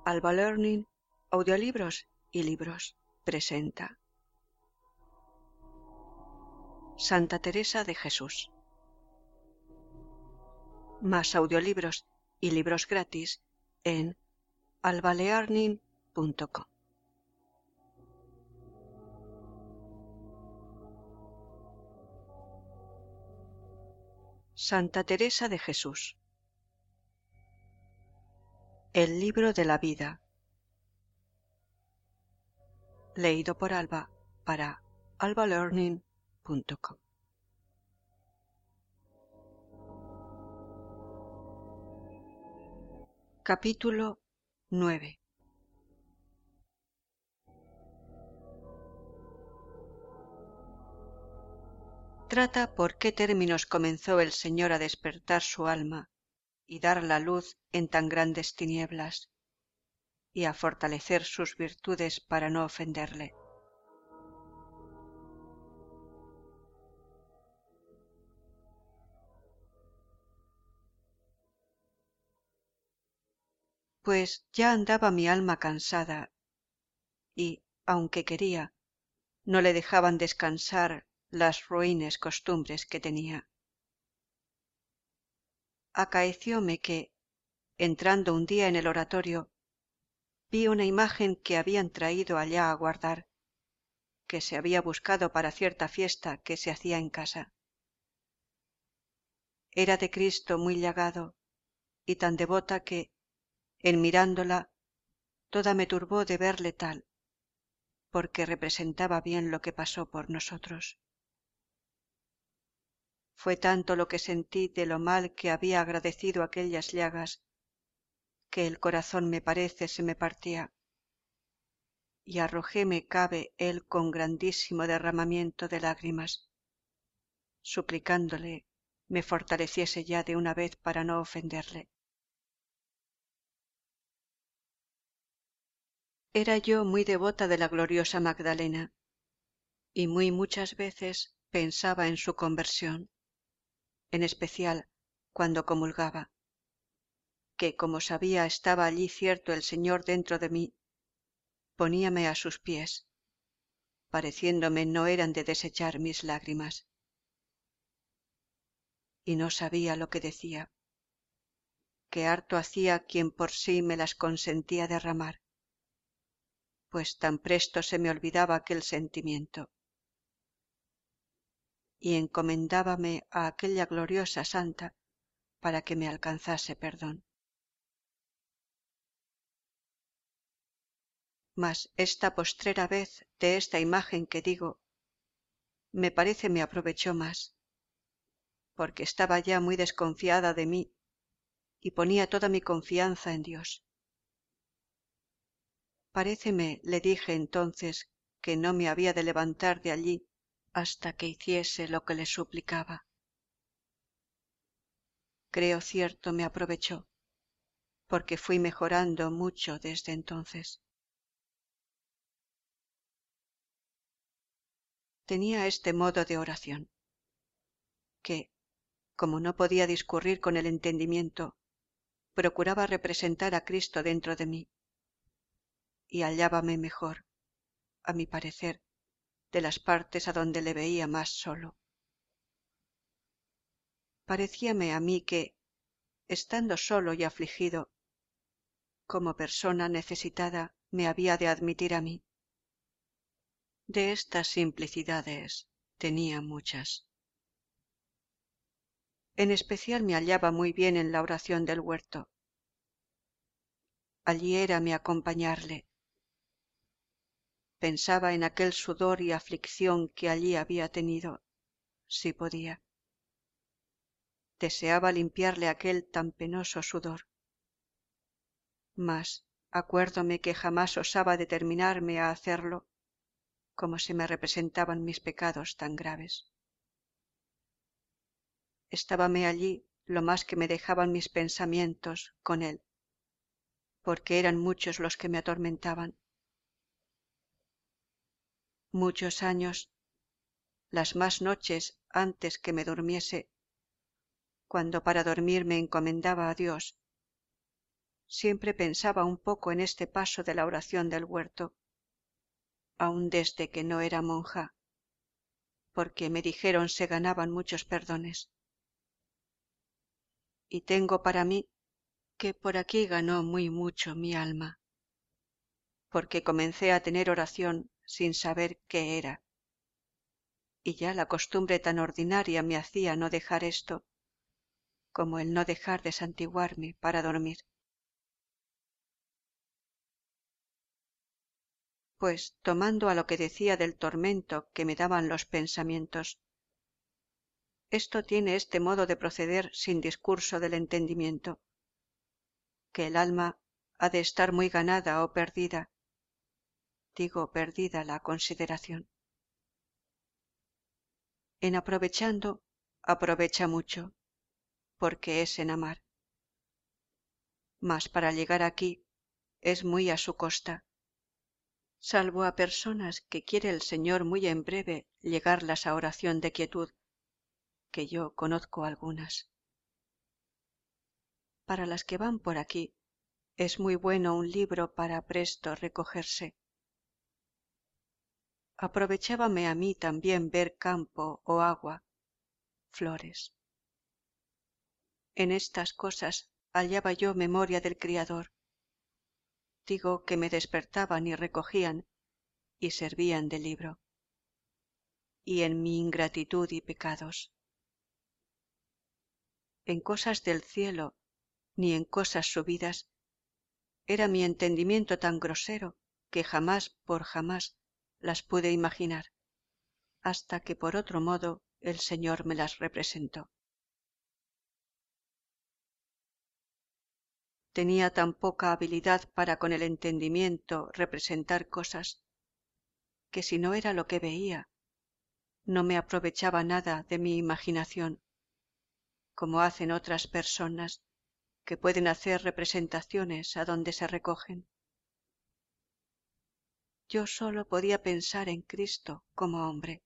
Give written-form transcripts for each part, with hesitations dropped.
Alba Learning, Audiolibros y Libros presenta Santa Teresa de Jesús. Más audiolibros y libros gratis en albalearning.com. Santa Teresa de Jesús. El libro de la vida. Leído por Alba para albalearning.com. Capítulo 9. Trata por qué términos comenzó el Señor a despertar su alma y dar la luz en tan grandes tinieblas, y a fortalecer sus virtudes para no ofenderle. Pues ya andaba mi alma cansada, y, aunque quería, no le dejaban descansar las ruines costumbres que tenía. Acaecióme que, entrando un día en el oratorio, vi una imagen que habían traído allá a guardar, que se había buscado para cierta fiesta que se hacía en casa. Era de Cristo muy llagado y tan devota que, en mirándola, toda me turbó de verle tal, porque representaba bien lo que pasó por nosotros. Fue tanto lo que sentí de lo mal que había agradecido aquellas llagas, que el corazón me parece se me partía, y arrojóme cabe él con grandísimo derramamiento de lágrimas, suplicándole me fortaleciese ya de una vez para no ofenderle. Era yo muy devota de la gloriosa Magdalena, y muy muchas veces pensaba en su conversión, en especial cuando comulgaba, que como sabía estaba allí cierto el Señor dentro de mí, poníame a sus pies, pareciéndome no eran de desechar mis lágrimas. Y no sabía lo que decía, que harto hacía quien por sí me las consentía derramar, pues tan presto se me olvidaba aquel sentimiento. Y encomendábame a aquella gloriosa santa para que me alcanzase perdón. Mas esta postrera vez de esta imagen que digo, me parece me aprovechó más, porque estaba ya muy desconfiada de mí y ponía toda mi confianza en Dios. Paréceme, le dije entonces, que no me había de levantar de allí hasta que hiciese lo que le suplicaba. Creo cierto me aprovechó, porque fui mejorando mucho desde entonces. Tenía este modo de oración, que, como no podía discurrir con el entendimiento, procuraba representar a Cristo dentro de mí, y hallábame mejor, a mi parecer, de las partes a donde le veía más solo. Parecíame a mí que, estando solo y afligido, como persona necesitada me había de admitir a mí. De estas simplicidades tenía muchas. En especial me hallaba muy bien en la oración del huerto. Allí érame acompañarle. Pensaba en aquel sudor y aflicción que allí había tenido, si podía. Deseaba limpiarle aquel tan penoso sudor. Mas acuérdome que jamás osaba determinarme a hacerlo, como se me representaban mis pecados tan graves. Estábame allí lo más que me dejaban mis pensamientos con él, porque eran muchos los que me atormentaban. Muchos años, las más noches antes que me durmiese, cuando para dormir me encomendaba a Dios, siempre pensaba un poco en este paso de la oración del huerto, aun desde que no era monja, porque me dijeron se ganaban muchos perdones. Y tengo para mí que por aquí ganó muy mucho mi alma, porque comencé a tener oración sin saber qué era, y ya la costumbre tan ordinaria me hacía no dejar esto, como el no dejar de santiguarme para dormir. Pues tomando a lo que decía del tormento que me daban los pensamientos, esto tiene este modo de proceder sin discurso del entendimiento, que el alma ha de estar muy ganada o perdida, digo perdida la consideración. En aprovechando, aprovecha mucho, porque es en amar. Mas para llegar aquí es muy a su costa, salvo a personas que quiere el Señor muy en breve llegarlas a oración de quietud, que yo conozco algunas. Para las que van por aquí es muy bueno un libro para presto recogerse. Aprovechábame a mí también ver campo o agua, flores. En estas cosas hallaba yo memoria del Criador. Digo que me despertaban y recogían y servían de libro. Y en mi ingratitud y pecados. En cosas del cielo ni en cosas subidas era mi entendimiento tan grosero que jamás por jamás las pude imaginar, hasta que por otro modo el Señor me las representó. Tenía tan poca habilidad para con el entendimiento representar cosas, que si no era lo que veía, no me aprovechaba nada de mi imaginación, como hacen otras personas que pueden hacer representaciones a donde se recogen. Yo sólo podía pensar en Cristo como hombre,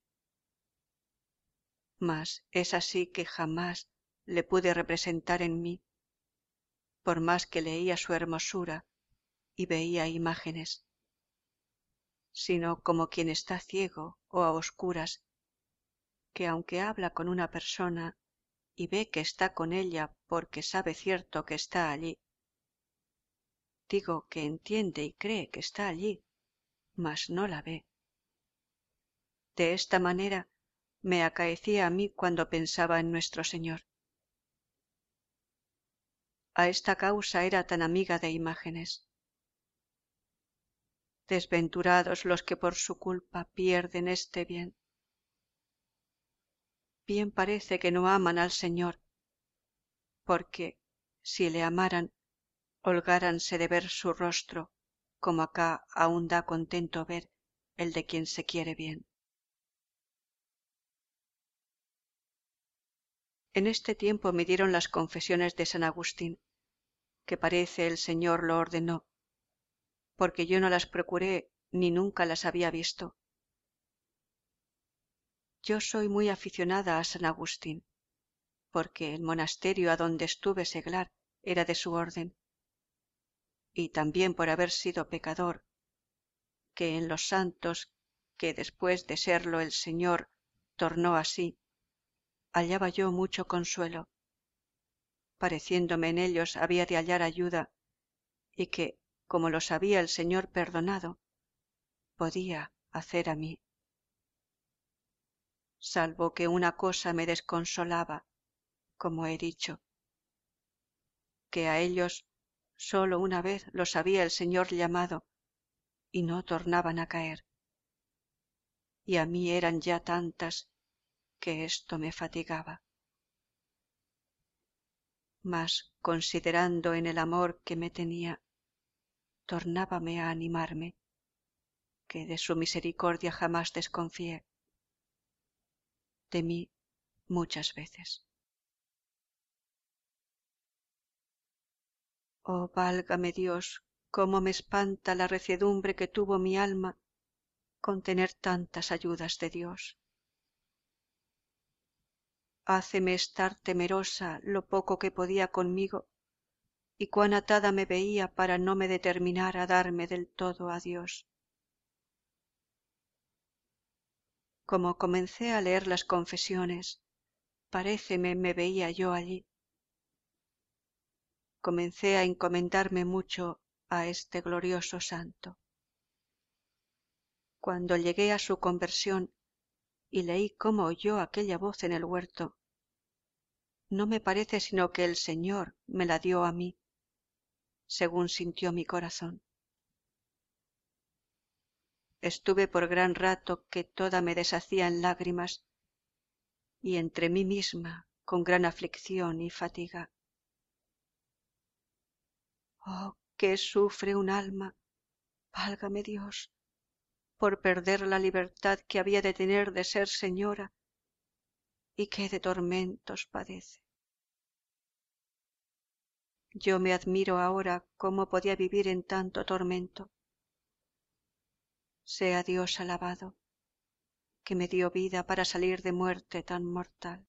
mas es así que jamás le pude representar en mí, por más que leía su hermosura y veía imágenes, sino como quien está ciego o a oscuras, que aunque habla con una persona y ve que está con ella porque sabe cierto que está allí, digo que entiende y cree que está allí, mas no la ve. De esta manera me acaecía a mí cuando pensaba en nuestro Señor. A esta causa era tan amiga de imágenes. Desventurados los que por su culpa pierden este bien. Bien parece que no aman al Señor, porque, si le amaran, holgáranse de ver su rostro, como acá aún da contento ver el de quien se quiere bien. En este tiempo me dieron las confesiones de San Agustín, que parece el Señor lo ordenó, porque yo no las procuré ni nunca las había visto. Yo soy muy aficionada a San Agustín, porque el monasterio a donde estuve seglar era de su orden, y también por haber sido pecador, que en los santos que después de serlo el Señor tornó así, hallaba yo mucho consuelo, pareciéndome en ellos había de hallar ayuda, y que, como los había el Señor perdonado, podía hacer a mí. Salvo que una cosa me desconsolaba, como he dicho, que a ellos sólo una vez los había el Señor llamado y no tornaban a caer, y a mí eran ya tantas que esto me fatigaba. Mas considerando en el amor que me tenía, tornábame a animarme, que de su misericordia jamás desconfié, de mí muchas veces. Oh, válgame Dios, cómo me espanta la reciedumbre que tuvo mi alma con tener tantas ayudas de Dios. Háceme estar temerosa lo poco que podía conmigo y cuán atada me veía para no me determinar a darme del todo a Dios. Como comencé a leer las confesiones, paréceme me veía yo allí. Comencé a encomendarme mucho a este glorioso santo. Cuando llegué a su conversión y leí cómo oyó aquella voz en el huerto, no me parece sino que el Señor me la dio a mí, según sintió mi corazón. Estuve por gran rato que toda me deshacía en lágrimas, y entre mí misma con gran aflicción y fatiga. Oh, qué sufre un alma, válgame Dios, por perder la libertad que había de tener de ser señora, y qué de tormentos padece. Yo me admiro ahora cómo podía vivir en tanto tormento. Sea Dios alabado, que me dio vida para salir de muerte tan mortal.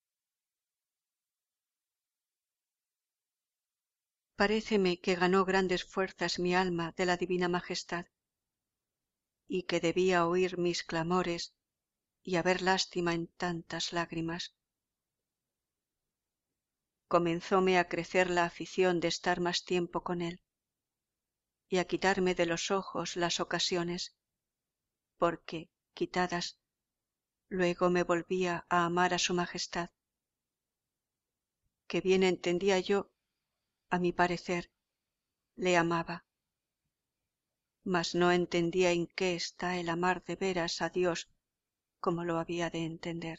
Paréceme que ganó grandes fuerzas mi alma de la divina majestad, y que debía oír mis clamores y haber lástima en tantas lágrimas. Comenzóme a crecer la afición de estar más tiempo con él, y a quitarme de los ojos las ocasiones, porque, quitadas, luego me volvía a amar a su majestad, que bien entendía yo, a mi parecer, le amaba, mas no entendía en qué está el amar de veras a Dios como lo había de entender.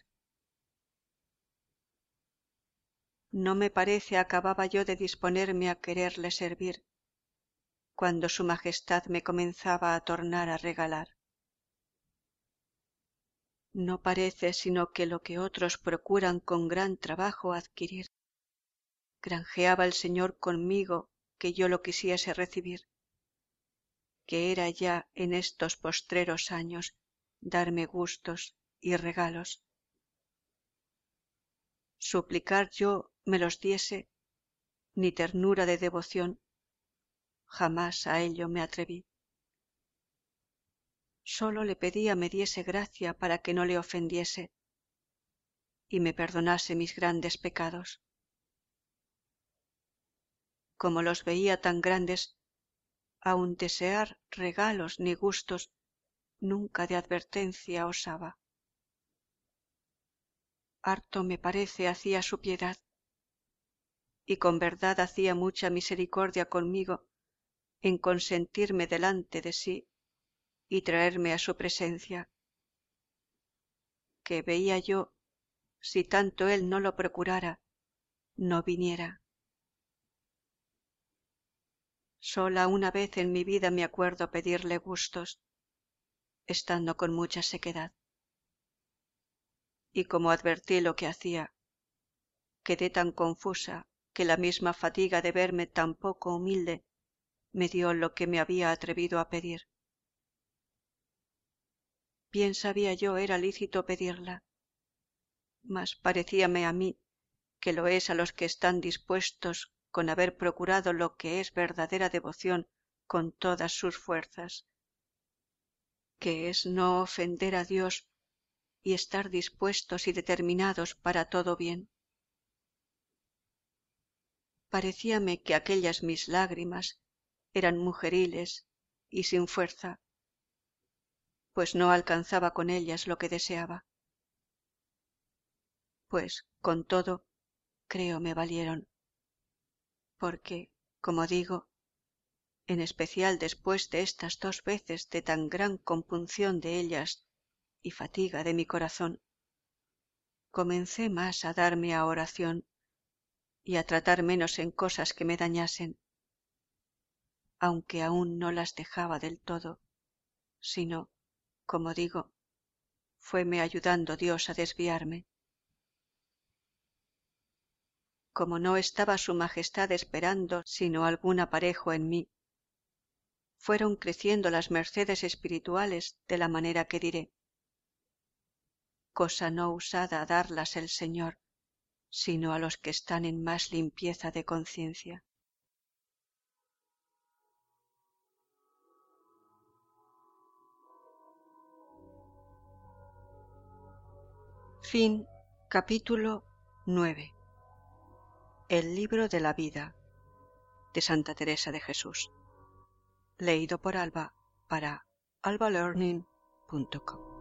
No me parece acababa yo de disponerme a quererle servir, cuando su majestad me comenzaba a tornar a regalar. No parece sino que lo que otros procuran con gran trabajo adquirir, granjeaba el Señor conmigo que yo lo quisiese recibir, que era ya en estos postreros años darme gustos y regalos. Suplicar yo me los diese, ni ternura de devoción, jamás a ello me atreví. Sólo le pedía me diese gracia para que no le ofendiese y me perdonase mis grandes pecados. Como los veía tan grandes, aun desear regalos ni gustos nunca de advertencia osaba. Harto me parece hacía su piedad, y con verdad hacía mucha misericordia conmigo en consentirme delante de sí y traerme a su presencia, que veía yo, si tanto él no lo procurara, no viniera. Sola una vez en mi vida me acuerdo pedirle gustos, estando con mucha sequedad. Y como advertí lo que hacía, quedé tan confusa que la misma fatiga de verme tan poco humilde me dio lo que me había atrevido a pedir. Bien sabía yo era lícito pedirla, mas parecíame a mí que lo es a los que están dispuestos con haber procurado lo que es verdadera devoción con todas sus fuerzas, que es no ofender a Dios y estar dispuestos y determinados para todo bien. Parecíame que aquellas mis lágrimas eran mujeriles y sin fuerza, pues no alcanzaba con ellas lo que deseaba. Pues, con todo, creo me valieron, porque, como digo, en especial después de estas 2 veces de tan gran compunción de ellas y fatiga de mi corazón, comencé más a darme a oración y a tratar menos en cosas que me dañasen, aunque aún no las dejaba del todo, sino, como digo, fueme ayudando Dios a desviarme. Como no estaba su majestad esperando sino algún aparejo en mí, fueron creciendo las mercedes espirituales de la manera que diré, cosa no usada a darlas el Señor, sino a los que están en más limpieza de conciencia. Capítulo 9. El libro de la vida de Santa Teresa de Jesús. Leído por Alba para albalearning.com.